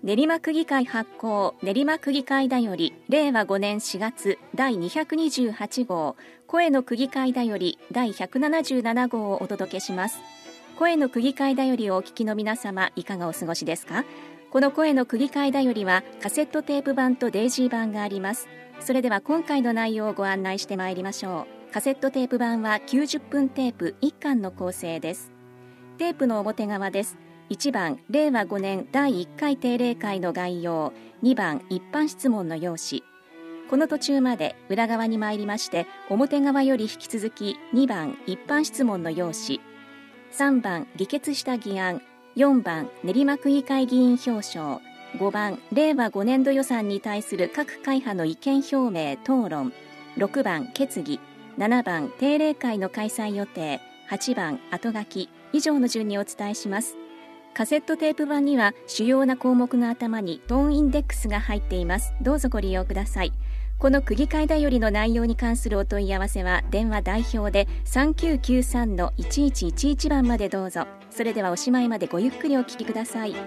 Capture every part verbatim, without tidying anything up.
練馬区議会発行練馬区議会だよりれいわごねんしがつだいにひゃくにじゅうはちごう声の区議会だよりだいひゃくななじゅうななごうをお届けします。声の区議会だよりをお聞きの皆様、いかがお過ごしですか？この声の区議会だよりはカセットテープ版とデイジー版があります。それでは今回の内容をご案内してまいりましょう。カセットテープ版はきゅうじゅっぷんテープいっかんの構成です。テープの表側です。いちばんれいわごねんだいいっかい定例会の概要、にばん一般質問の用紙。この途中まで裏側に参りまして、表側より引き続きにばん一般質問の用紙、さんばん議決した議案、よんばん練馬区議会議員表彰、ごばんれいわごねんど予算に対する各会派の意見表明討論、ろくばん決議、ななばん定例会の開催予定、はちばん後書き、以上の順にお伝えします。カセットテープ版には主要な項目の頭にトーンインデックスが入っています。どうぞご利用ください。この区議会だよりの内容に関するお問い合わせは電話代表で さんきゅうきゅうさんのいちいちいちいち 番までどうぞ。それではおしまいまでごゆっくりお聞きください。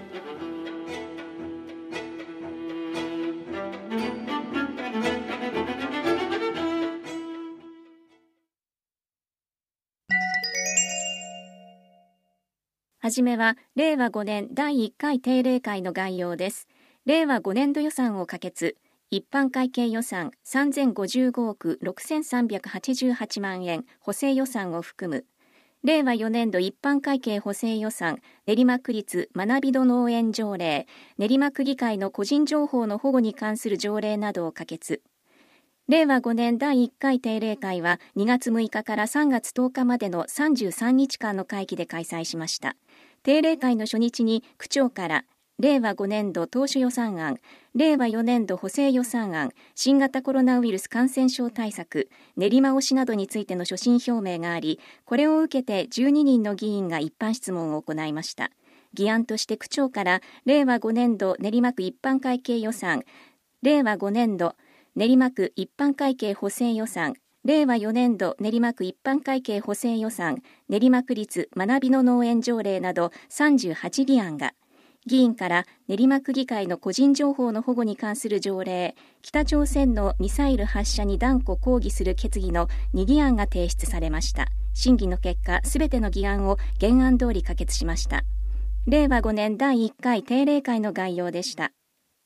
はじめはれいわごねんだいいっかい定例会の概要です。れいわごねんど予算を可決、一般会計予算さんぜんごじゅうごおくろくせんさんびゃくはちじゅうはちまんえん補正予算を含む、れいわよねんど一般会計補正予算練馬区立学び戸農園条例、練馬区議会の個人情報の保護に関する条例などを可決。れいわごねんだいいっかい定例会はにがつむいかからさんがつとおかまでのさんじゅうさんにちかんの会期で開催しました。定例会の初日に区長かられいわごねんど当初予算案、れいわよねんど補正予算案、新型コロナウイルス感染症対策、練馬推しなどについての所信表明があり、これを受けてじゅうににんの議員が一般質問を行いました。議案として区長かられいわごねんど練馬区一般会計予算、れいわごねんど練馬区一般会計補正予算、れいわよねんど練馬区一般会計補正予算、練馬区立学びの農園条例などさんじゅうはちぎ案が、議員から練馬区議会の個人情報の保護に関する条例、北朝鮮のミサイル発射に断固抗議する決議のに議案が提出されました。審議の結果、すべての議案を原案通り可決しました。れいわごねんだいいっかい定例会の概要でした。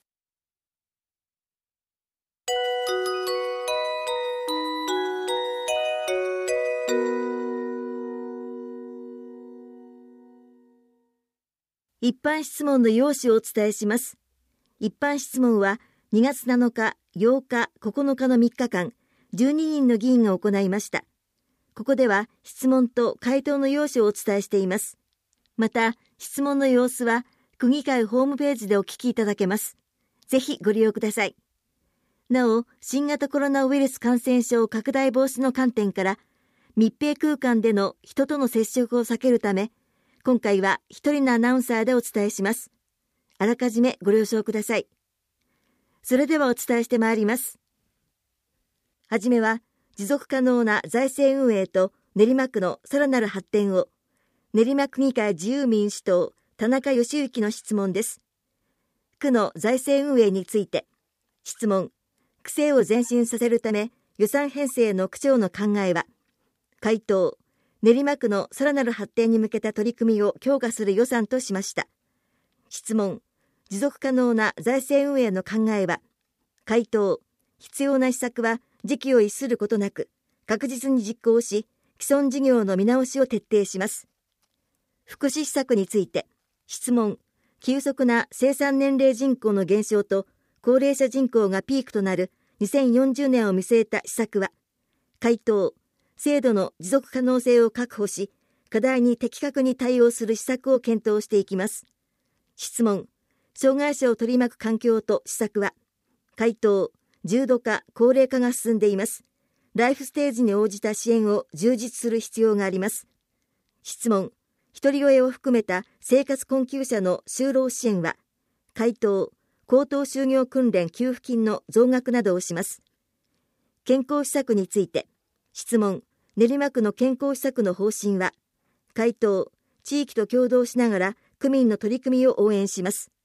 一般質問の要旨をお伝えします。一般質問はにがつなのか、ようか、ここのかのみっかかん、じゅうににんの議員が行いました。ここでは質問と回答の要旨をお伝えしています。また、質問の様子は区議会ホームページでお聞きいただけます。ぜひご利用ください。なお、新型コロナウイルス感染症拡大防止の観点から、密閉空間での人との接触を避けるため、今回は一人のアナウンサーでお伝えします。あらかじめご了承ください。それではお伝えしてまいります。はじめは、持続可能な財政運営と練馬区のさらなる発展を、練馬区議会自由民主党、田中義行の質問です。区の財政運営について、質問、区政を前進させるため、予算編成の区長の考えは、回答、練馬区のさらなる発展に向けた取り組みを強化する予算としました。質問、持続可能な財政運営の考えは、回答、必要な施策は時期を逸することなく、確実に実行し、既存事業の見直しを徹底します。福祉施策について、質問、急速な生産年齢人口の減少と高齢者人口がピークとなるにせんよんじゅうねんを見据えた施策は、回答、制度の持続可能性を確保し、課題に的確に対応する施策を検討していきます。質問、障害者を取り巻く環境と施策は、回答、重度化、高齢化が進んでいます。ライフステージに応じた支援を充実する必要があります。質問、ひとり親を含めた生活困窮者の就労支援は、回答、高等就業訓練給付金の増額などをします。健康施策について、質問、練馬区の健康施策の方針は、回答、地域と協働しながら区民の取り組みを応援します。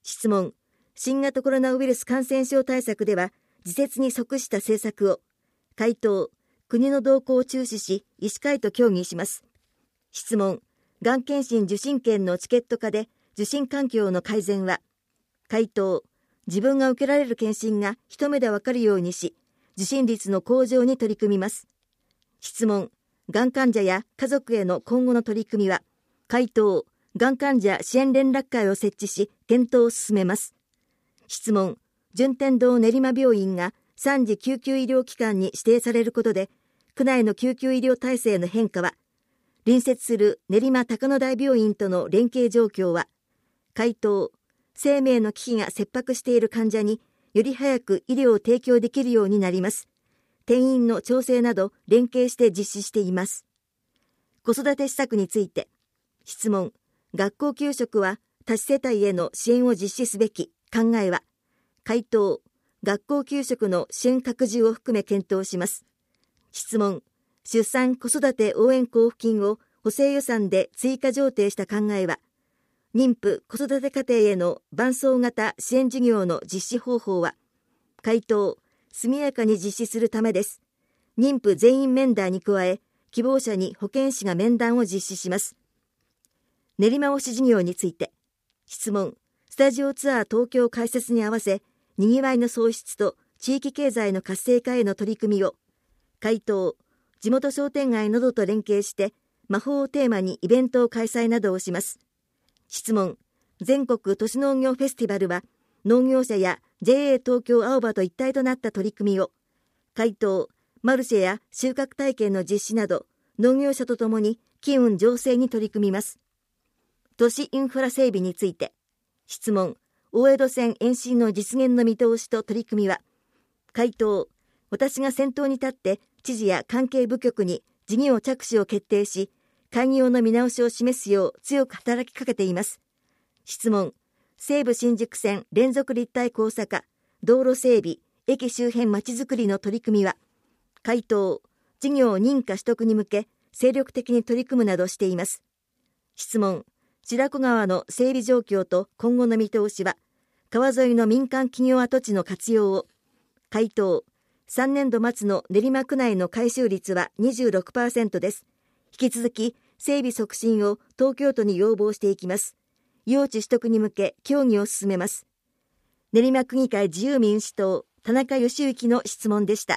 質問。新型コロナウイルス感染症対策では時節に即した政策を。回答。国の動向を注視し医師会と協議します。質問。がん検診受診券のチケット化で受診環境の改善は。回答。自分が受けられる検診が一目でわかるようにし、受診率の向上に取り組みます。質問。がん患者や家族への今後の取り組みは。回答。がん患者支援連絡会を設置し検討を進めます。質問。順天堂練馬病院がさんじ救急医療機関に指定されることで、区内の救急医療体制の変化は。隣接する練馬高野台病院との連携状況は。回答。生命の危機が切迫している患者により早く医療を提供できるようになります。転院の調整など連携して実施しています。子育て施策について。質問。学校給食は多子世帯への支援を実施すべき。考えは。回答。学校給食の支援拡充を含め検討します。質問。出産子育て応援交付金を補正予算で追加上程した考えは。妊婦子育て家庭への伴走型支援事業の実施方法は。回答。速やかに実施するためです。妊婦全員面談に加え、希望者に保健師が面談を実施します。練馬推し事業について。質問。スタジオツアー東京開設に合わせ、にぎわいの創出と地域経済の活性化への取り組みを。回答。地元商店街などと連携して、魔法をテーマにイベントを開催などをします。質問。全国都市農業フェスティバルは、農業者や ジェイエー 東京青葉と一体となった取り組みを。回答。マルシェや収穫体験の実施など、農業者とともに機運醸成に取り組みます。都市インフラ整備について。質問。大江戸線延伸の実現の見通しと取り組みは。回答。私が先頭に立って知事や関係部局に事業着手を決定し、開業の見直しを示すよう強く働きかけています。質問。西武新宿線連続立体交差化、道路整備、駅周辺まちづくりの取り組みは。回答。事業認可取得に向け精力的に取り組むなどしています。質問。白子川の整備状況と今後の見通しは。川沿いの民間企業跡地の活用を。回答。さんねんど末の練馬区内の改修率は にじゅうろくパーセント です。引き続き整備促進を東京都に要望していきます。用地取得に向け協議を進めます。練馬区議会自由民主党田中義行の質問でした。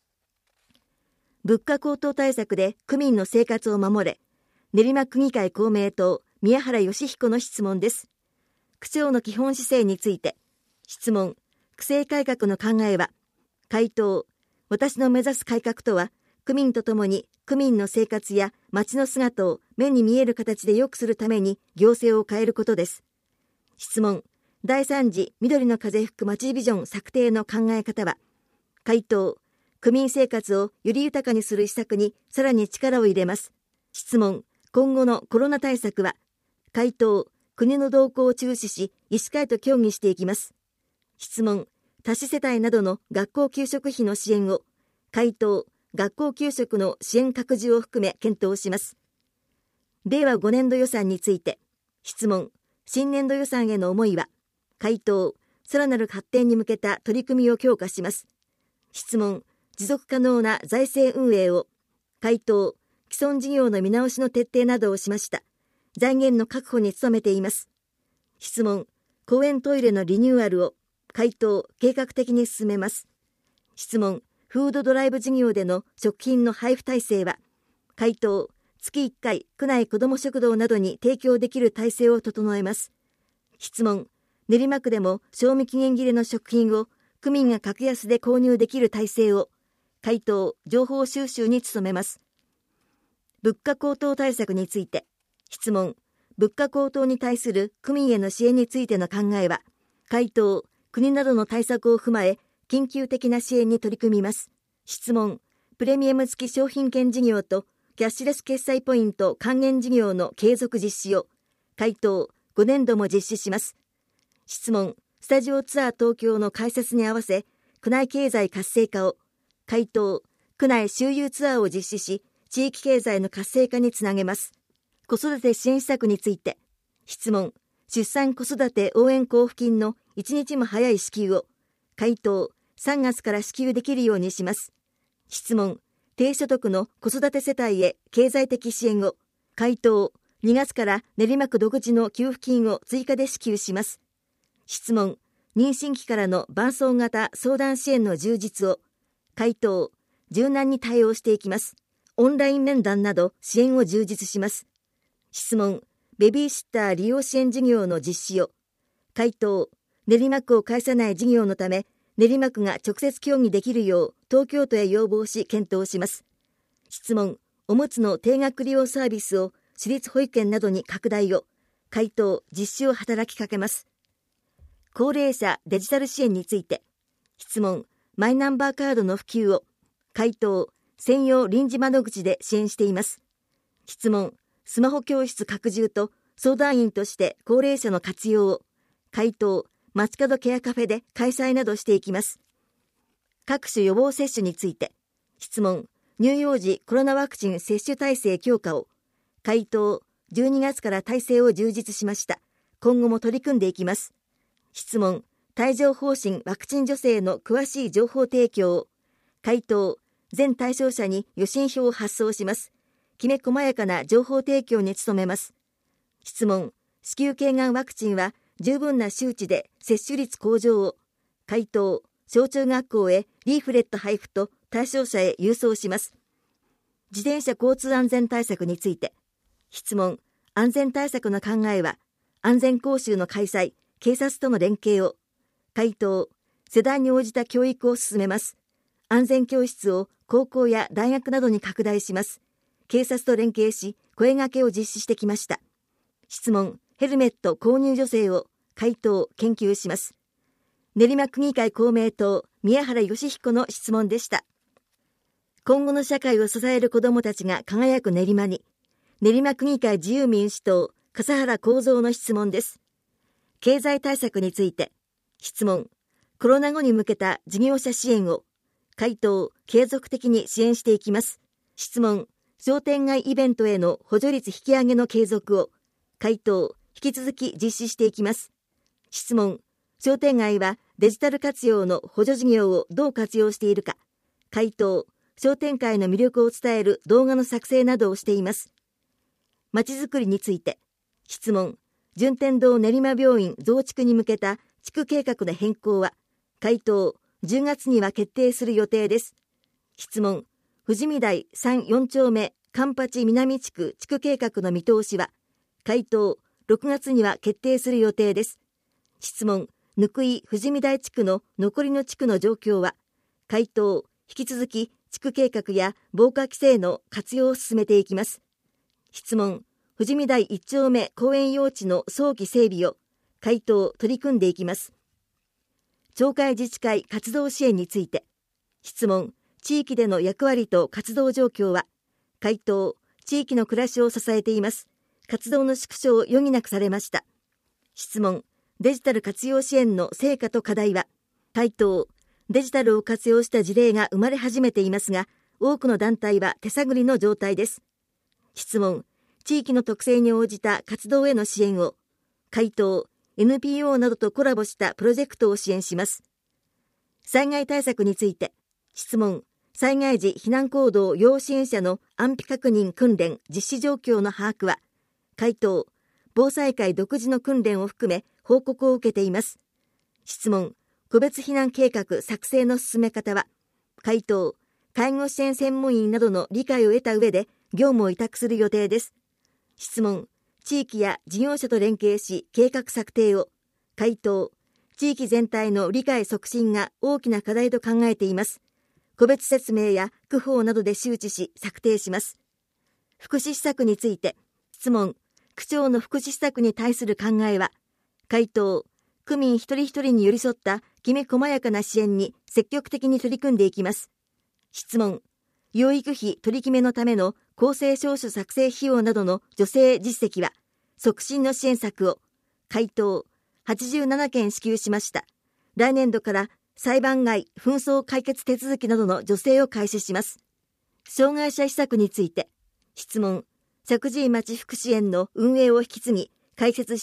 物価高騰対策で区民の生活を守れ。練馬区議会公明党宮原義彦の質問です。区長の基本姿勢について。質問。区政改革の考えは。回答。私の目指す改革とは、区民とともに区民の生活や街の姿を目に見える形で良くするために行政を変えることです。質問。だいさん次緑の風吹く街ビジョン策定の考え方は。回答。区民生活をより豊かにする施策にさらに力を入れます。質問。今後のコロナ対策は。回答。国の動向を注視し、医師会と協議していきます。質問。多子世帯などの学校給食費の支援を。回答。学校給食の支援拡充を含め検討します。れいわごねんど予算について。質問。新年度予算への思いは。回答。さらなる発展に向けた取り組みを強化します。質問。持続可能な財政運営を。回答。既存事業の見直しの徹底などをしました。財源の確保に努めています。質問。公園トイレのリニューアルを。回答。計画的に進めます。質問。フードドライブ事業での食品の配布体制は。回答。月いっかい区内子ども食堂などに提供できる体制を整えます。質問。練馬区でも賞味期限切れの食品を区民が格安で購入できる体制を。回答。情報収集に努めます。物価高騰対策について。質問。物価高騰に対する区民への支援についての考えは。回答。国などの対策を踏まえ緊急的な支援に取り組みます。質問。プレミアム付き商品券事業とキャッシュレス決済ポイント還元事業の継続実施を。回答。ごねんども実施します。質問。スタジオツアー東京の開設に合わせ区内経済活性化を。回答。区内周遊ツアーを実施し地域経済の活性化につなげます。子育て支援施策について。質問。 出産子育て応援交付金のいちにちも早い支給を回答さんがつから支給できるようにします。質問、低所得の子育て世帯へ経済的支援を回答にがつから練馬区独自の給付金を追加で支給します。質問、妊娠期からの伴走型相談支援の充実を回答、柔軟に対応していきます。オンライン面談など支援を充実します。質問、ベビーシッター利用支援事業の実施を回答、練馬区を介さない事業のため練馬区が直接協議できるよう東京都へ要望し検討します。質問、おむつの定額利用サービスを私立保育園などに拡大を回答、実施を働きかけます。高齢者デジタル支援について質問、マイナンバーカードの普及を回答、専用臨時窓口で支援しています。質問、スマホ教室拡充と相談員として高齢者の活用を回答、街角ケアカフェで開催などしていきます。各種予防接種について質問、乳幼児コロナワクチン接種体制強化を回答、じゅうにがつから体制を充実しました。今後も取り組んでいきます。質問、帯状疱疹ワクチン助成の詳しい情報提供を回答、全対象者に予診票を発送します。きめ細やかな情報提供に努めます。質問、子宮頸がんワクチンは十分な周知で接種率向上を回答、小中学校へリーフレット配布と対象者へ郵送します。自転車交通安全対策について質問、安全対策の考えは安全講習の開催、警察との連携を回答、世代に応じた教育を進めます。安全教室を高校や大学などに拡大します。警察と連携し声掛けを実施してきました。質問、ヘルメット購入助成を回答、研究します。練馬区議会公明党宮原義彦の質問でした。今後の社会を支える子どもたちが輝く練馬に、練馬区議会自由民主党笠原幸三の質問です。経済対策について質問、コロナ後に向けた事業者支援を回答、継続的に支援していきます。質問、商店街イベントへの補助率引き上げの継続を回答、引き続き実施していきます。質問、商店街はデジタル活用の補助事業をどう活用しているか回答、商店会の魅力を伝える動画の作成などをしています。まちづくりについて質問、順天堂練馬病院増築に向けた地区計画の変更は回答、じゅうがつには決定する予定です。質問、富士見台さん、よん丁目環八南地区地区計画の見通しは回答、ろくがつには決定する予定です。質問、貫井富士見台地区の残りの地区の状況は回答、引き続き地区計画や防火規制の活用を進めていきます。質問、富士見台いち丁目公園用地の早期整備を回答、取り組んでいきます。町会自治会活動支援について質問、地域での役割と活動状況は回答、地域の暮らしを支えています。活動の縮小を余儀なくされました。質問、デジタル活用支援の成果と課題は回答、デジタルを活用した事例が生まれ始めていますが多くの団体は手探りの状態です。質問、地域の特性に応じた活動への支援を回答、エヌピーオー などとコラボしたプロジェクトを支援します。災害対策について質問、災害時避難行動要支援者の安否確認訓練実施状況の把握は回答、防災会独自の訓練を含め報告を受けています。質問、個別避難計画作成の進め方は回答、介護支援専門員などの理解を得た上で業務を委託する予定です。質問、地域や事業者と連携し計画策定を回答、地域全体の理解促進が大きな課題と考えています。個別説明や区法などで周知し策定します。福祉施策について質問、区長の福祉施策に対する考えは回答、区民一人一人に寄り添ったきめ細やかな支援に積極的に取り組んでいきます。質問、養育費取り決めのための公正証書作成費用などの助成実績は促進の支援策を回答、はちじゅうななけん支給しました。来年度から裁判外紛争解決手続きなどの助成を開始します。障害者施策について質問、石神井町福祉園の運営を引き継ぎ開設した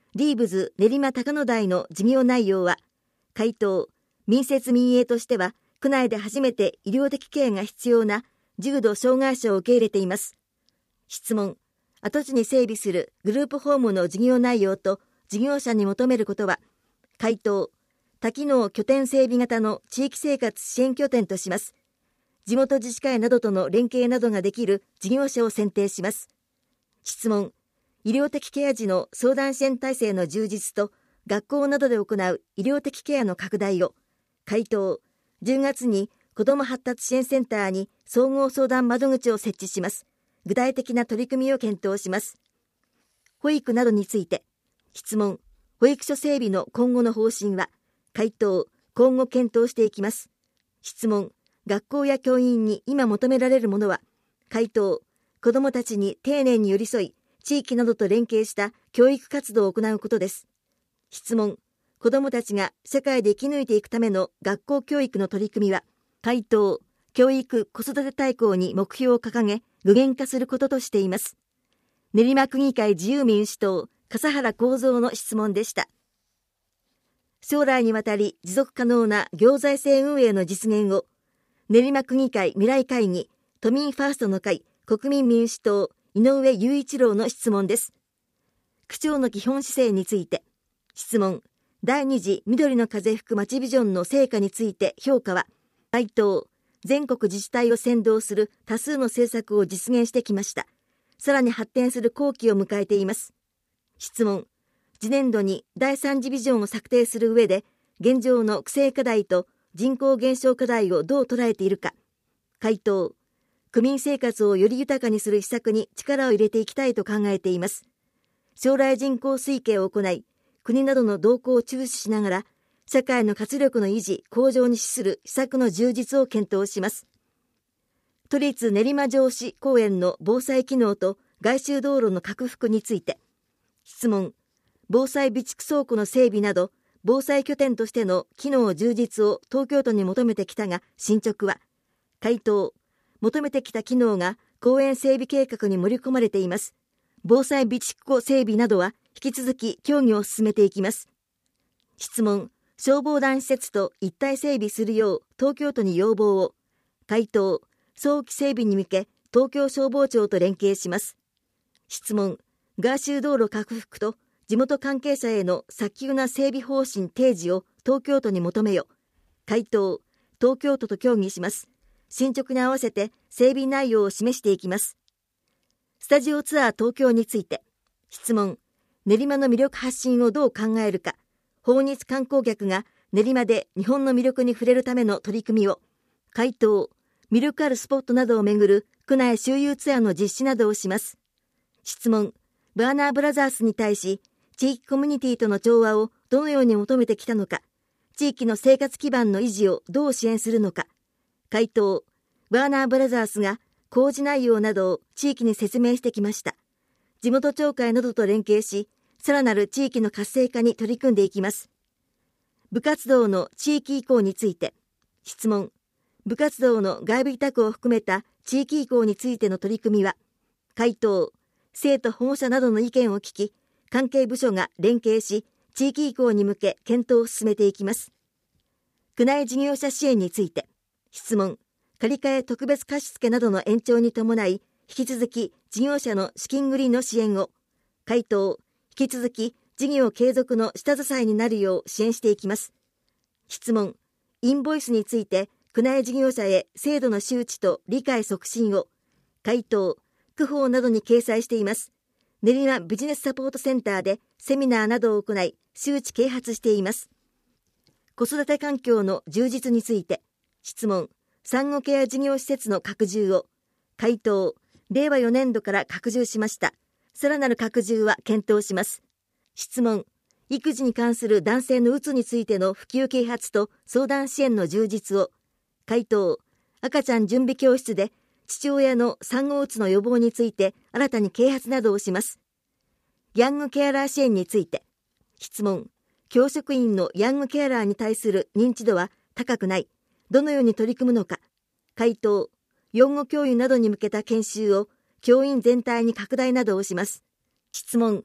リーブズ練馬高野台の事業内容は、回答、民設民営としては区内で初めて医療的ケアが必要な重度障害者を受け入れています。質問、跡地に整備するグループホームの事業内容と事業者に求めることは、回答、多機能拠点整備型の地域生活支援拠点とします。地元自治会などとの連携などができる事業者を選定します。質問、医療的ケア時の相談支援体制の充実と学校などで行う医療的ケアの拡大を、回答、じゅうがつに子ども発達支援センターに総合相談窓口を設置します。具体的な取り組みを検討します。保育などについて、質問、保育所整備の今後の方針は、回答、今後検討していきます。質問、学校や教員に今求められるものは、回答、子どもたちに丁寧に寄り添い、地域などと連携した教育活動を行うことです。質問、子どもたちが社会で生き抜いていくための学校教育の取り組みは、回答、教育子育て大綱に目標を掲げ、具現化することとしています。練馬区議会自由民主党、笠原幸三の質問でした。将来にわたり持続可能な行財政運営の実現を、練馬区議会未来会議、都民ファーストの会、国民民主党、井上雄一郎の質問です。区長の基本姿勢について、質問、第二次緑の風吹くまちビジョンの成果について評価は、回答、全国自治体を先導する多数の政策を実現してきました。さらに発展する好機を迎えています。質問、次年度にだいさん次ビジョンを策定する上で、現状の区政課題と人口減少課題をどう捉えているか。回答、区民生活をより豊かにする施策に力を入れていきたいと考えています。将来人口推計を行い、国などの動向を注視しながら、社会の活力の維持・向上に資する施策の充実を検討します。都立練馬城址公園の防災機能と外周道路の拡幅について、質問、防災備蓄倉庫の整備など、防災拠点としての機能充実を東京都に求めてきたが、進捗は、回答、求めてきた機能が公園整備計画に盛り込まれています。防災備蓄庫整備などは引き続き協議を進めていきます。質問、消防団施設と一体整備するよう東京都に要望を。回答、早期整備に向け東京消防庁と連携します。質問、外周道路拡幅と地元関係者への早急な整備方針提示を東京都に求めよ。回答、東京都と協議します。進捗に合わせて整備内容を示していきます。スタジオツアー東京について、質問、練馬の魅力発信をどう考えるか。訪日観光客が練馬で日本の魅力に触れるための取り組みを。回答、魅力あるスポットなどをめぐる区内周遊ツアーの実施などをします。質問、バーナーブラザースに対し、地域コミュニティとの調和をどのように求めてきたのか、地域の生活基盤の維持をどう支援するのか。回答、バーナーブラザースが工事内容などを地域に説明してきました。地元町会などと連携し、さらなる地域の活性化に取り組んでいきます。部活動の地域移行について、質問、部活動の外部委託を含めた地域移行についての取り組みは、回答、生徒保護者などの意見を聞き、関係部署が連携し、地域移行に向け検討を進めていきます。区内事業者支援について、質問、借り換え特別貸付などの延長に伴い、引き続き事業者の資金繰りの支援を。回答、引き続き事業継続の下支えになるよう支援していきます。質問、インボイスについて区内事業者へ制度の周知と理解促進を。回答、区法などに掲載しています。練馬ビジネスサポートセンターでセミナーなどを行い、周知啓発しています。子育て環境の充実について、質問、産後ケア事業施設の拡充を。回答、れいわよねんどから拡充しました。さらなる拡充は検討します。質問、育児に関する男性のうつについての普及啓発と相談支援の充実を。回答、赤ちゃん準備教室で父親の産後うつの予防について新たに啓発などをします。ヤングケアラー支援について、質問、教職員のヤングケアラーに対する認知度は高くない。どのように取り組むのか。回答、養護教諭などに向けた研修を教員全体に拡大などをします。質問、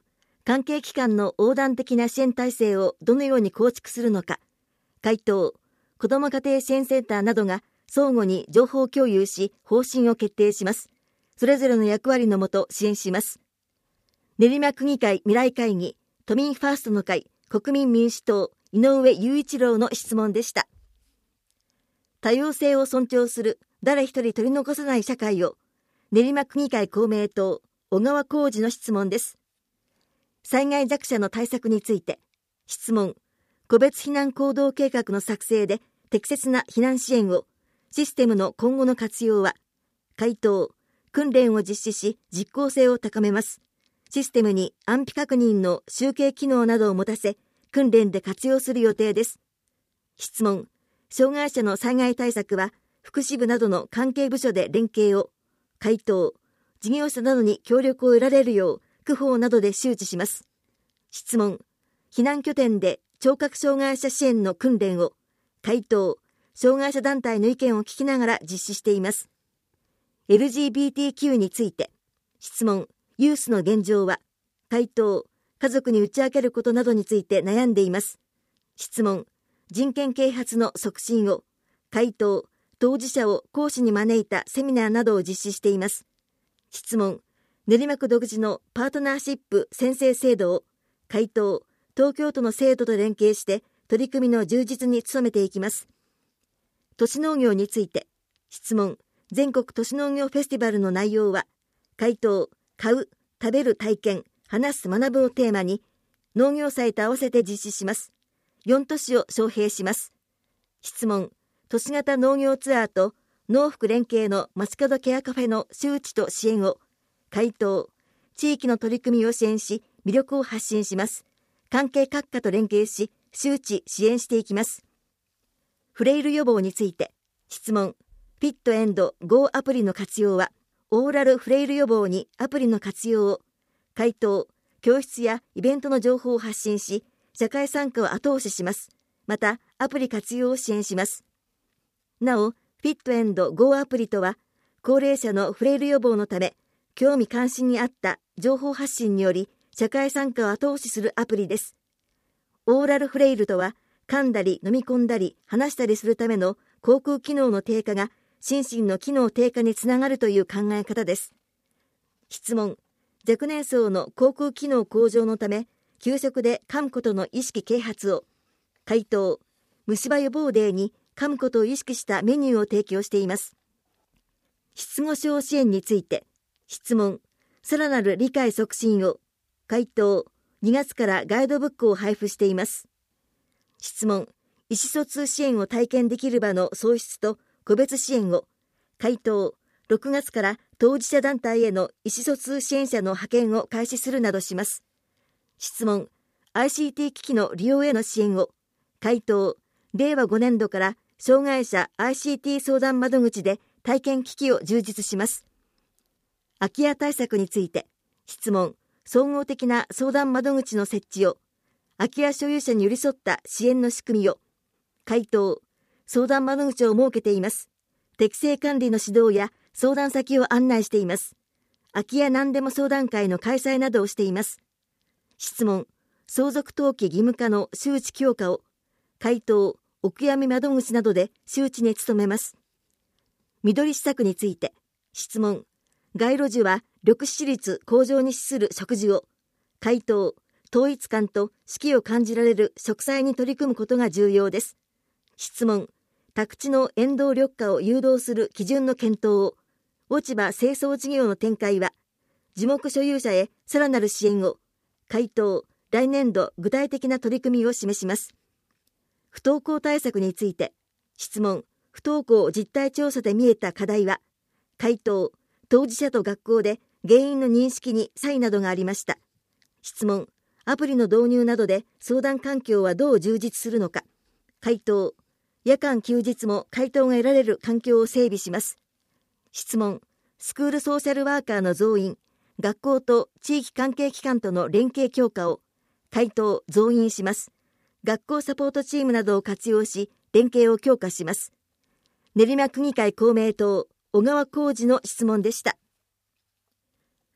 関係機関の横断的な支援体制をどのように構築するのか。回答、子ども家庭支援センターなどが相互に情報共有し、方針を決定します。それぞれの役割のもと支援します。練馬区議会未来会議、都民ファーストの会、国民民主党、井上雄一郎の質問でした。多様性を尊重する誰一人取り残さない社会を、練馬区議会公明党、小川浩二の質問です。災害弱者の対策について、質問、個別避難行動計画の作成で適切な避難支援を、システムの今後の活用は、回答、訓練を実施し実効性を高めます。システムに安否確認の集計機能などを持たせ、訓練で活用する予定です。質問、障害者の災害対策は、福祉部などの関係部署で連携を。回答、事業者などに協力を得られるよう、区法などで周知します。質問、避難拠点で聴覚障害者支援の訓練を。回答、障害者団体の意見を聞きながら実施しています。エルジービーティーキュー について、質問、ユースの現状は。回答、家族に打ち明けることなどについて悩んでいます。質問、人権啓発の促進を。回答、当事者を講師に招いたセミナーなどを実施しています。質問、練馬区独自のパートナーシップ宣誓制度を。回答、東京都の制度と連携して取り組みの充実に努めていきます。都市農業について、質問、全国都市農業フェスティバルの内容は。回答、買う、食べる体験、話す、学ぶをテーマに、農業祭と合わせて実施します。よん都市を招聘します。質問、都市型農業ツアーと農福連携の街角ケアカフェの周知と支援を。回答、地域の取り組みを支援し、魅力を発信します。関係各課と連携し、周知、支援していきます。フレイル予防について、質問、フィットエンド ゴー アプリの活用は、オーラルフレイル予防にアプリの活用を。回答、教室やイベントの情報を発信し、社会参加を後押しします。また、アプリ活用を支援します。なお、フィットエンド ゴー アプリとは、高齢者のフレイル予防のため、興味関心にあった情報発信により、社会参加を後押しするアプリです。オーラルフレイルとは、噛んだり飲み込んだり話したりするための口腔機能の低下が心身の機能低下につながるという考え方です。質問、若年層の口腔機能向上のため、給食で噛むことの意識啓発を。回答、虫歯予防デーに噛むことを意識したメニューを提供しています。失語症支援について、質問、さらなる理解促進を。回答、にがつからガイドブックを配布しています。質問、意思疎通支援を体験できる場の創出と個別支援を。回答、ろくがつから当事者団体への意思疎通支援者の派遣を開始するなどします。質問、アイシーティー 機器の利用への支援を。回答、れいわごねんどから障害者 アイシーティー 相談窓口で体験機器を充実します。空き家対策について、質問、総合的な相談窓口の設置を。空き家所有者に寄り添った支援の仕組みを。回答、相談窓口を設けています。適正管理の指導や相談先を案内しています。空き家何でも相談会の開催などをしています。質問、相続登記義務化の周知強化を。回答、お悔やみ窓口などで周知に努めます。緑施策について、質問、街路樹は緑致率向上に資する植樹を。回答、統一感と四季を感じられる植栽に取り組むことが重要です。質問、宅地の沿道緑化を誘導する基準の検討を。落ち葉清掃事業の展開は、樹木所有者へさらなる支援を。回答、来年度具体的な取り組みを示します。不登校対策について、質問、不登校実態調査で見えた課題は。回答、当事者と学校で原因の認識に差異などがありました。質問、アプリの導入などで相談環境はどう充実するのか。回答、夜間休日も回答が得られる環境を整備します。質問、スクールソーシャルワーカーの増員、学校と地域関係機関との連携強化を。回答、増員します。学校サポートチームなどを活用し、連携を強化します。練馬区議会公明党、小川浩二の質問でした。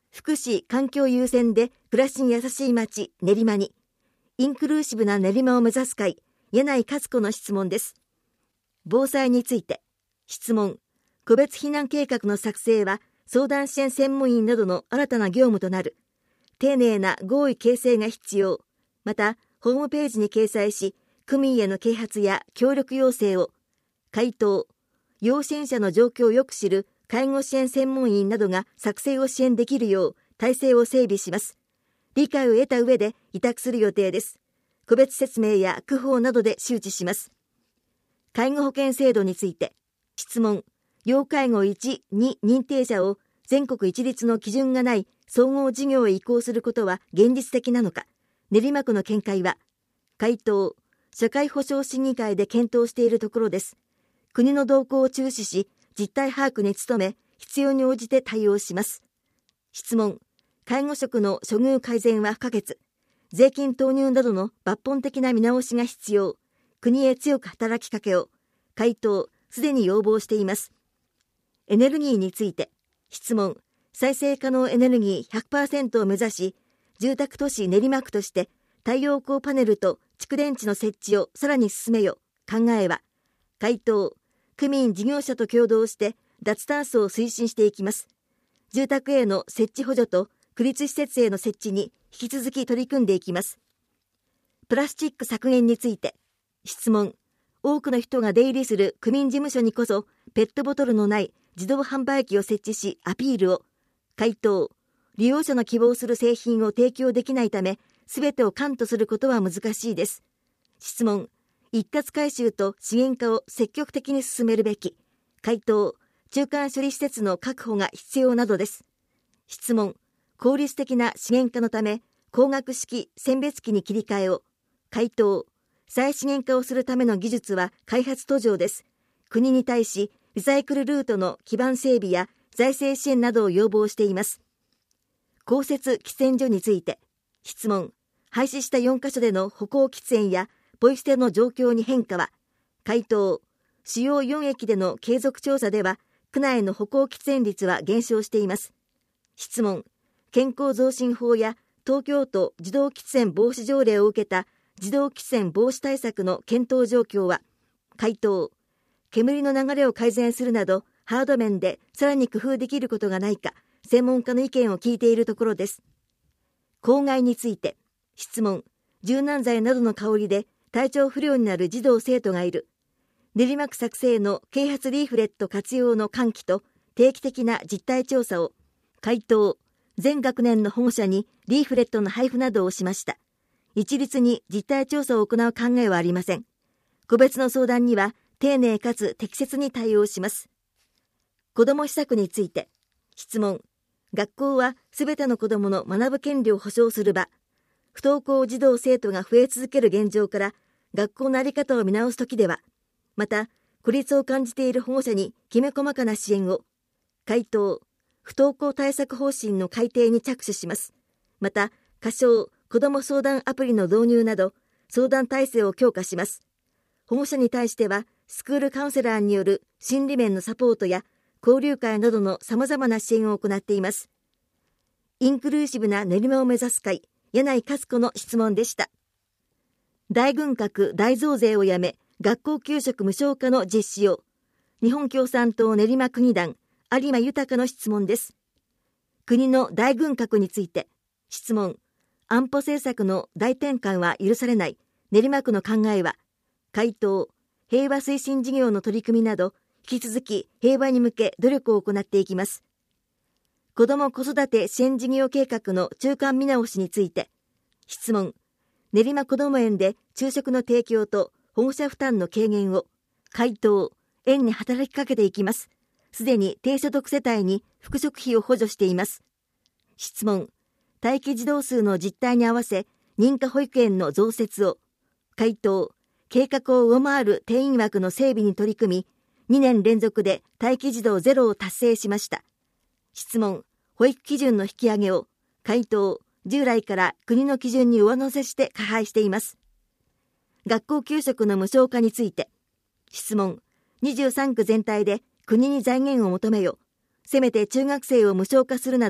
福祉・環境優先で暮らしに優しい街練馬に、インクルーシブな練馬を目指す会、柳井勝子の質問です。防災について、質問。個別避難計画の作成は相談支援専門員などの新たな業務となる。丁寧な合意形成が必要。また、ホームページに掲載し、区民への啓発や協力要請を。回答。要支援者の状況をよく知る介護支援専門員などが作成を支援できるよう体制を整備します。理解を得た上で委託する予定です。個別説明や区報などで周知します。介護保険制度について、質問。要介護いち、に認定者を全国一律の基準がない総合事業へ移行することは現実的なのか。練馬区の見解は。回答。社会保障審議会で検討しているところです。国の動向を注視し、実態把握に努め、必要に応じて対応します。質問。介護職の処遇改善は不可欠。税金投入などの抜本的な見直しが必要。国へ強く働きかけを。回答。すでに要望しています。エネルギーについて、質問。再生可能エネルギー ひゃくパーセント を目指し、住宅都市練馬区として太陽光パネルと蓄電池の設置をさらに進めよ。考えは。回答。区民事業者と共同して脱炭素を推進していきます。住宅への設置補助と区立施設への設置に引き続き取り組んでいきます。プラスチック削減について、質問。多くの人が出入りする区民事務所にこそペットボトルのない自動販売機を設置しアピールを。回答。利用者の希望する製品を提供できないため、すべてを完途することは難しいです。質問。一括回収と資源化を積極的に進めるべき。回答。中間処理施設の確保が必要などです。質問。効率的な資源化のため、光学式選別機に切り替えを。回答。再資源化をするための技術は開発途上です。国に対し、リサイクルルートの基盤整備や財政支援などを要望しています。公設喫煙所について、質問。廃止したよんカ所での歩行喫煙やポイ捨ての状況に変化は。回答。主要よん駅での継続調査では、区内の歩行喫煙率は減少しています。質問。健康増進法や東京都自動喫煙防止条例を受けた自動喫煙防止対策の検討状況は。回答。煙の流れを改善するなどハード面でさらに工夫できることがないか、専門家の意見を聞いているところです。公害について、質問。柔軟剤などの香りで体調不良になる児童生徒がいる。練馬区作成の啓発リーフレット活用の喚起と定期的な実態調査を。回答。全学年の保護者にリーフレットの配布などをしました。一律に実態調査を行う考えはありません。個別の相談には丁寧かつ適切に対応します。子ども施策について、質問。学校はすべての子どもの学ぶ権利を保障する場。不登校児童生徒が増え続ける現状から学校の在り方を見直すときでは、また孤立を感じている保護者にきめ細かな支援を。回答。不登校対策方針の改定に着手します。また仮称子ども相談アプリの導入など相談体制を強化します。保護者に対してはスクールカウンセラーによる心理面のサポートや交流会などの様々な支援を行っています。インクルーシブな練馬を目指す会、柳井勝子の質問でした。大軍拡大増税をやめ、学校給食無償化の実施を。日本共産党練馬区議団、有馬豊の質問です。国の大軍拡について、質問。安保政策の大転換は許されない。練馬区の考えは。回答。平和推進事業の取り組みなど、引き続き平和に向け努力を行っていきます。子ども子育て支援事業計画の中間見直しについて、質問。練馬こども園で昼食の提供と保護者負担の軽減を。回答。園に働きかけていきます。すでに低所得世帯に副食費を補助しています。質問。待機児童数の実態に合わせ認可保育園の増設を。回答。計画を上回る定員枠の整備に取り組み、にねん連続で待機児童ゼロを達成しました。質問。保育基準の引き上げを。回答。従来から国の基準に上乗せして加配しています。学校給食の無償化について。質問。にじゅうさん区全体で国に財源を求めよ。せめて中学生を無償化するなど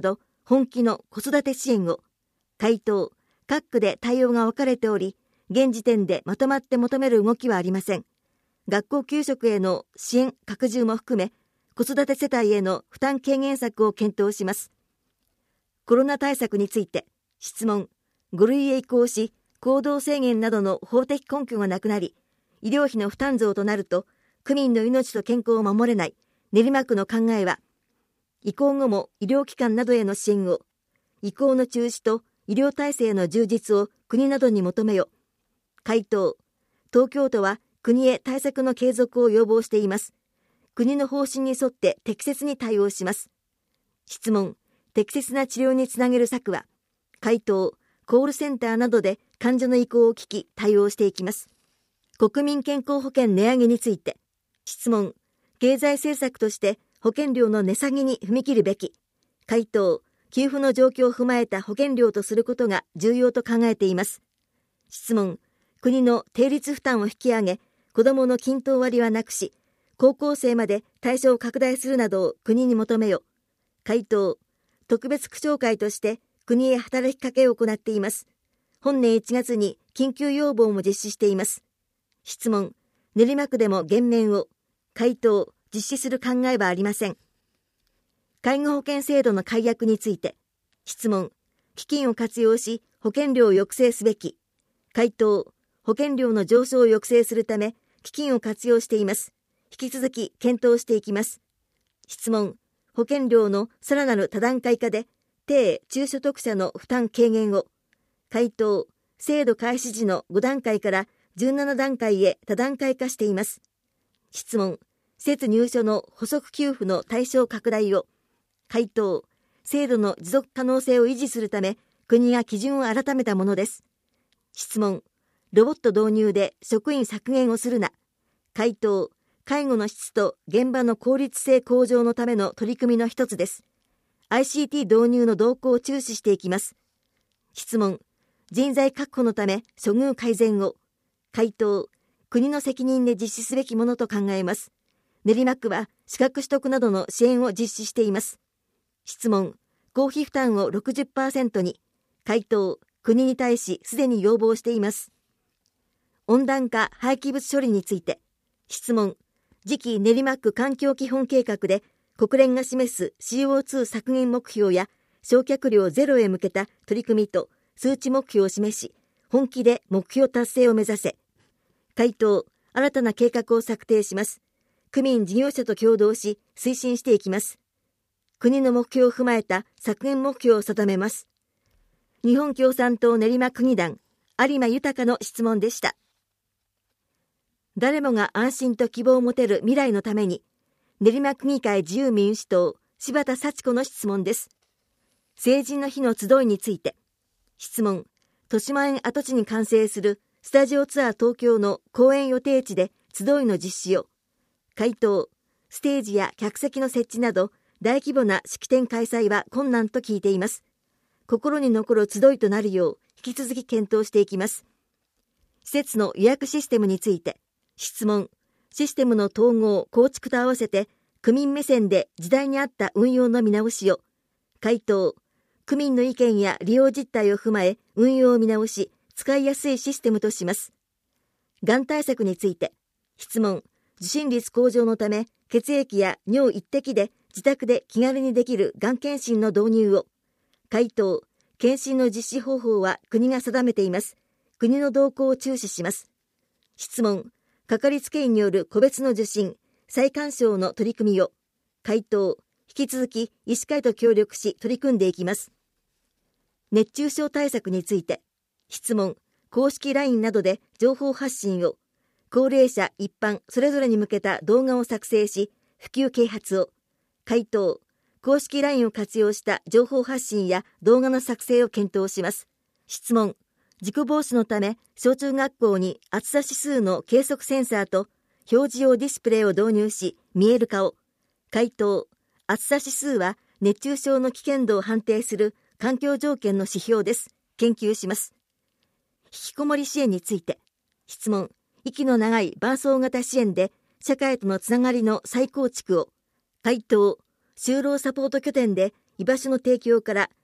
本気の子育て支援を。回答、各区で対応が分かれており、現時点でまとまって求める動きはありません。学校給食への支援拡充も含め、子育て世帯への負担軽減策を検討します。コロナ対策について、質問。ご類へ移行し、行動制限などの法的根拠がなくなり、医療費の負担増となると、区民の命と健康を守れない練馬区の考えは、移行後も医療機関などへの支援を、移行の中止と医療体制の充実を国などに求めよ。回答。東京都は国へ対策の継続を要望しています。国の方針に沿って適切に対応します。質問。適切な治療につなげる策は。回答。コールセンターなどで患者の意向を聞き対応していきます。国民健康保険値上げについて。質問。経済政策として保険料の値下げに踏み切るべき。回答。給付の状況を踏まえた保険料とすることが重要と考えています。質問。国の定率負担を引き上げ、子どもの均等割はなくし、高校生まで対象を拡大するなどを国に求めよ。回答。特別区長会として国へ働きかけを行っています。本年いちがつに緊急要望も実施しています。質問。練馬区でも減免を。回答。実施する考えはありません。介護保険制度の改悪について。質問。基金を活用し保険料を抑制すべき。回答。保険料の上昇を抑制するため基金を活用しています。引き続き検討していきます。質問。保険料のさらなる多段階化で低・中所得者の負担軽減を。回答。制度開始時のご段階からじゅうなな段階へ多段階化しています。質問。施設入所の補足給付の対象拡大を。回答。制度の持続可能性を維持するため国が基準を改めたものです。質問。ロボット導入で職員削減をするな。回答。介護の質と現場の効率性向上のための取り組みの一つです。アイシーティー 導入の動向を注視していきます。質問。人材確保のため処遇改善を。回答。国の責任で実施すべきものと考えます。練馬区は資格取得などの支援を実施しています。質問。公費負担を ろくじゅっパーセント に。回答。国に対しすでに要望しています。温暖化廃棄物処理について。質問。次期練馬区環境基本計画で国連が示す シーオーツー 削減目標や焼却量ゼロへ向けた取り組みと数値目標を示し、本気で目標達成を目指せ。回答。新たな計画を策定します。区民事業者と共同し推進していきます。国の目標を踏まえた削減目標を定めます。日本共産党練馬区議団有馬豊の質問でした。誰もが安心と希望を持てる未来のために、練馬区議会自由民主党柴田幸子の質問です。成人の日の集いについて。質問。豊島園跡地に完成するスタジオツアー東京の公演予定地で集いの実施を。回答。ステージや客席の設置など大規模な式典開催は困難と聞いています。心に残る集いとなるよう引き続き検討していきます。施設の予約システムについて。質問。システムの統合・構築と合わせて区民目線で時代に合った運用の見直しを。回答。区民の意見や利用実態を踏まえ運用を見直し使いやすいシステムとします。がん対策について。質問。受診率向上のため血液や尿一滴で自宅で気軽にできるがん検診の導入を。回答。検診の実施方法は国が定めています。国の動向を注視します。質問。かかりつけ医による個別の受診、再鑑賞の取り組みを。回答。引き続き医師会と協力し取り組んでいきます。熱中症対策について。質問。公式 ライン などで情報発信を。高齢者一般それぞれに向けた動画を作成し普及啓発を。回答。公式 ライン を活用した情報発信や動画の作成を検討します。質問。事故防止のため小中学校に暑さ指数の計測センサーと表示用ディスプレイを導入し見える化を。回答。暑さ指数は熱中症の危険度を判定する環境条件の指標です。研究します。引きこもり支援について。質問。息の長い伴走型支援で社会とのつながりの再構築を。回答。就労サポート拠点で居場所の提供から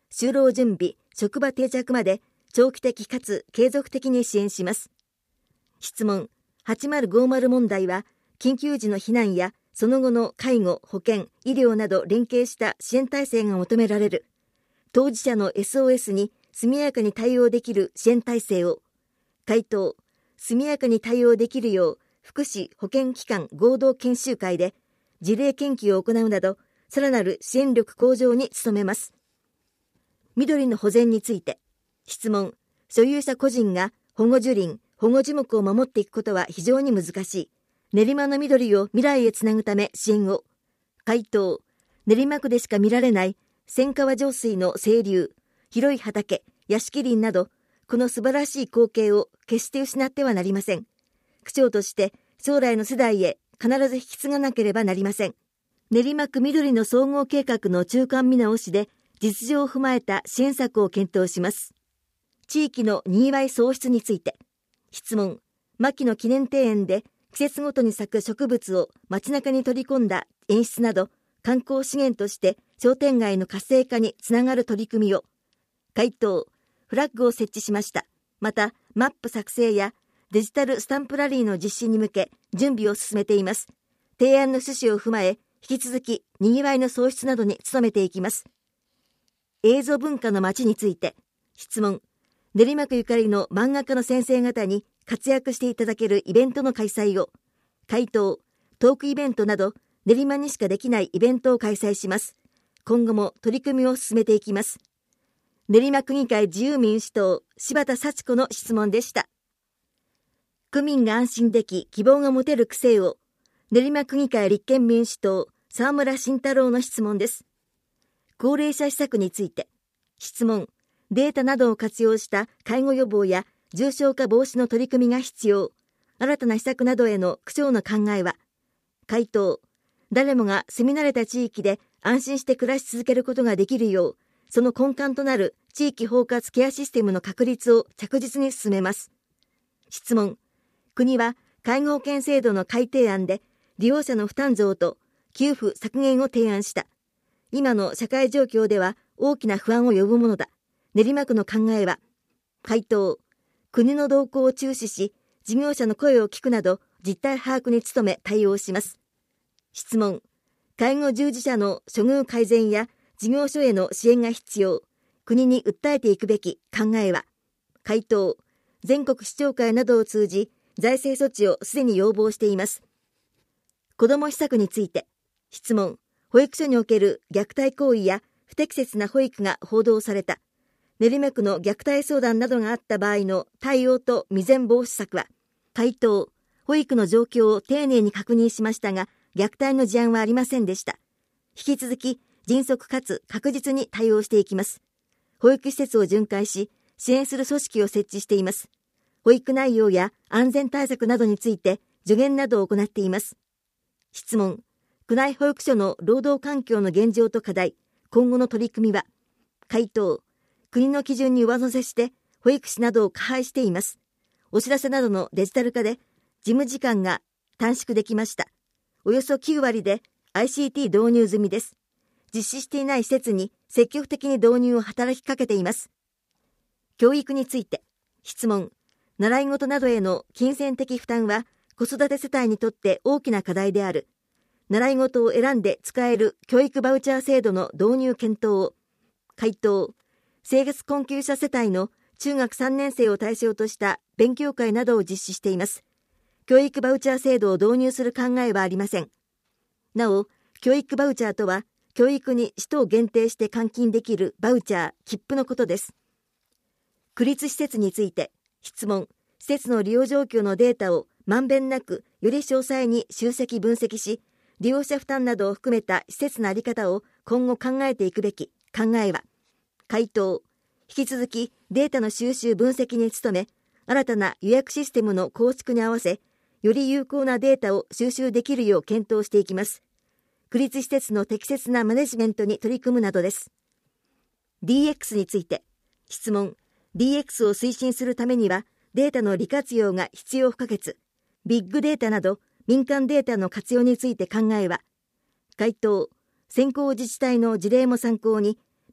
就労準備、職場定着まで長期的かつ継続的に支援します。質問はちまるごまる問題は、緊急時の避難やその後の介護、保健、医療など連携した支援体制が求められる。当事者の エスオーエス に速やかに対応できる支援体制を。回答速やかに対応できるよう、福祉保健機関合同研修会で事例研究を行うなど、さらなる支援力向上に努めます。緑の保全について。質問所有者個人が保護樹林、保護樹木を守っていくことは非常に難しい。練馬の緑を未来へつなぐため支援を。回答練馬区でしか見られない千川上水の清流、広い畑、屋敷林など、この素晴らしい光景を決して失ってはなりません。区長として将来の世代へ必ず引き継がなければなりません。練馬区緑の総合計画の中間見直しで実情を踏まえた支援策を検討します。地域のにぎわい創出について。質問牧野記念庭園で季節ごとに咲く植物を街中に取り込んだ演出など、観光資源として商店街の活性化につながる取り組みを。回答フラッグを設置しました。またマップ作成やデジタルスタンプラリーの実施に向け準備を進めています。提案の趣旨を踏まえ、引き続きにぎわいの創出などに努めていきます。映像文化の街について。質問練馬区ゆかりの漫画家の先生方に活躍していただけるイベントの開催を。回答トークイベントなど練馬にしかできないイベントを開催します。今後も取り組みを進めていきます。練馬区議会自由民主党柴田幸子の質問でした。区民が安心でき希望が持てる区政を。練馬区議会立憲民主党沢村慎太郎の質問です。高齢者施策について。質問データなどを活用した介護予防や重症化防止の取り組みが必要。新たな施策などへの区長の考えは。回答誰もが住み慣れた地域で安心して暮らし続けることができるよう、その根幹となる地域包括ケアシステムの確立を着実に進めます。質問国は介護保険制度の改定案で利用者の負担増と給付削減を提案した。今の社会状況では大きな不安を呼ぶものだ。練馬区の考えは。回答国の動向を注視し、事業者の声を聞くなど実態把握に努め対応します。質問介護従事者の処遇改善や事業所への支援が必要。国に訴えていくべき考えは。回答全国市長会などを通じ財政措置をすでに要望しています。子ども施策について。質問保育所における虐待行為や不適切な保育が報道された。練馬区の虐待相談などがあった場合の対応と未然防止策は。回答保育の状況を丁寧に確認しましたが、虐待の事案はありませんでした。引き続き迅速かつ確実に対応していきます。保育施設を巡回し、支援する組織を設置しています。保育内容や安全対策などについて助言などを行っています。質問区内保育所の労働環境の現状と課題、今後の取り組みは。回答国の基準に上乗せして保育士などを加配しています。お知らせなどのデジタル化で事務時間が短縮できました。およそきゅうわりで アイシーティー 導入済みです。実施していない施設に積極的に導入を働きかけています。教育について。質問習い事などへの金銭的負担は子育て世帯にとって大きな課題である。習い事を選んで使える教育バウチャー制度の導入検討を。回答生活困窮者世帯の中学さんねん生を対象とした勉強会などを実施しています。教育バウチャー制度を導入する考えはありません。なお、教育バウチャーとは教育に使途を限定して換金できるバウチャー、切符のことです。区立施設について。質問施設の利用状況のデータをまんべんなくより詳細に集積分析し、利用者負担などを含めた施設の在り方を今後考えていくべき考えは。回答引き続きデータの収集分析に努め、新たな予約システムの構築に合わせ、より有効なデータを収集できるよう検討していきます。区立施設の適切なマネジメントに取り組むなどです。 ディーエックス について。質問 ディーエックス を推進するためにはデータの利活用が必要不可欠。ビッグデータなど民間データの活用について考えは。回答先行自治体の事例も参考に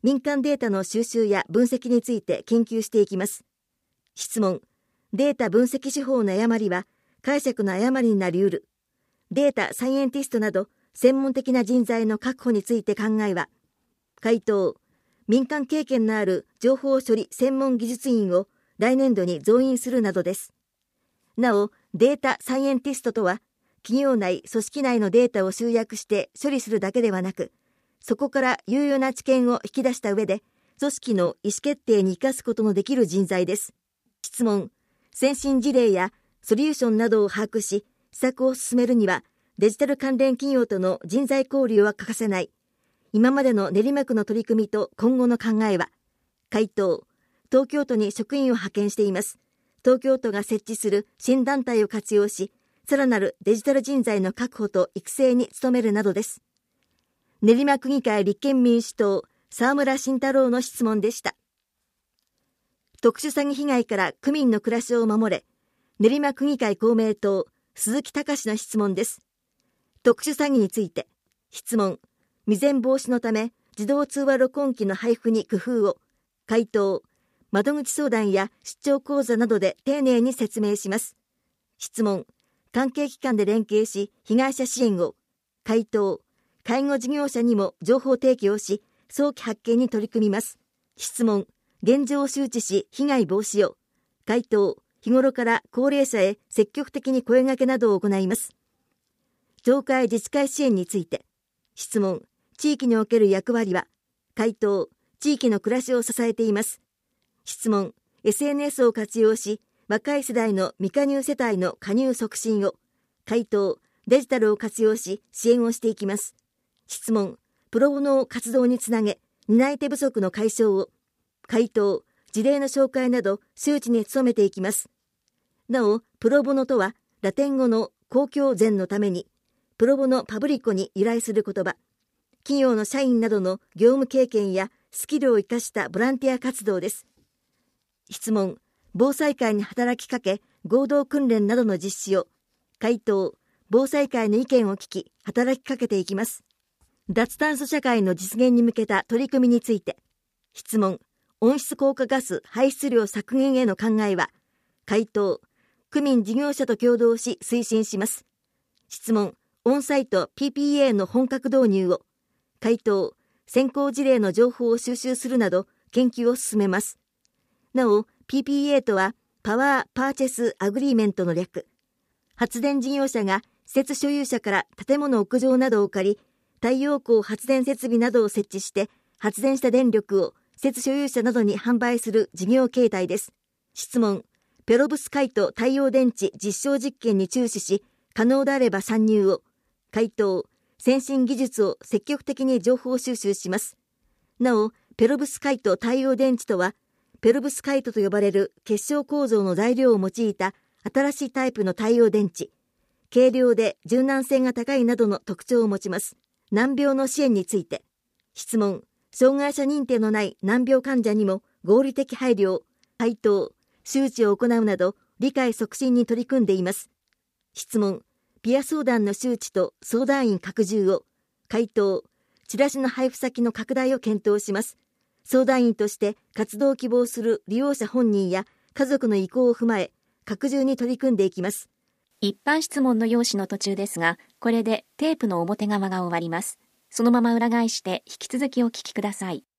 民間データの収集や分析について研究していきます。質問。データ分析手法の誤りは解釈の誤りになり得る。データサイエンティストなど専門的な人材の確保について考えは。回答。民間経験のある情報処理専門技術員を来年度に増員するなどです。なお、データサイエンティストとは、企業内、組織内のデータを集約して処理するだけではなく、そこから有用な知見を引き出した上で、組織の意思決定に生かすことのできる人材です。質問。先進事例やソリューションなどを把握し、施策を進めるには、デジタル関連企業との人材交流は欠かせない。今までの練馬区の取り組みと今後の考えは。回答。東京都に職員を派遣しています。東京都が設置する新団体を活用し、さらなるデジタル人材の確保と育成に努めるなどです。練馬区議会立憲民主党、沢村慎太郎の質問でした。特殊詐欺被害から区民の暮らしを守れ、練馬区議会公明党、鈴木隆の質問です。特殊詐欺について、質問。未然防止のため、自動通話録音機の配布に工夫を。回答。窓口相談や出張講座などで丁寧に説明します。質問。関係機関で連携し、被害者支援を。回答。介護事業者にも情報提供し、早期発見に取り組みます。質問。現状を周知し、被害防止を。回答。日頃から高齢者へ積極的に声掛けなどを行います。町会自治会支援について。質問。地域における役割は。回答。地域の暮らしを支えています。質問。エスエヌエス を活用し、若い世代の未加入世帯の加入促進を。回答。デジタルを活用し、支援をしていきます。質問。プロボノ活動につなげ、担い手不足の解消を。回答。事例の紹介など、周知に努めていきます。なお、プロボノとは、ラテン語の公共善のために、プロボノパブリコに由来する言葉。企業の社員などの業務経験やスキルを生かしたボランティア活動です。質問。防災会に働きかけ、合同訓練などの実施を。回答。防災会の意見を聞き、働きかけていきます。脱炭素社会の実現に向けた取り組みについて。質問。温室効果ガス排出量削減への考えは。回答。区民事業者と協働し推進します。質問。オンサイト ピーピーエー の本格導入を。回答。先行事例の情報を収集するなど研究を進めます。なお、ピーピーエー とはパワーパーチェスアグリーメントの略。発電事業者が施設所有者から建物屋上などを借り、太陽光発電設備などを設置して発電した電力を施設所有者などに販売する事業形態です。質問。ペロブスカイト太陽電池実証実験に注視し、可能であれば参入を。回答。先進技術を積極的に情報収集します。なお、ペロブスカイト太陽電池とは、ペロブスカイトと呼ばれる結晶構造の材料を用いた新しいタイプの太陽電池。軽量で柔軟性が高いなどの特徴を持ちます。難病の支援について。質問。障害者認定のない難病患者にも合理的配慮を。回答。周知を行うなど理解促進に取り組んでいます。質問。ピア相談の周知と相談員拡充を。回答。チラシの配布先の拡大を検討します。相談員として活動を希望する利用者本人や家族の意向を踏まえ、拡充に取り組んでいきます。 一般質問の用紙の途中ですが、これでテープの表側が終わります。そのまま裏返して引き続きお聞きください。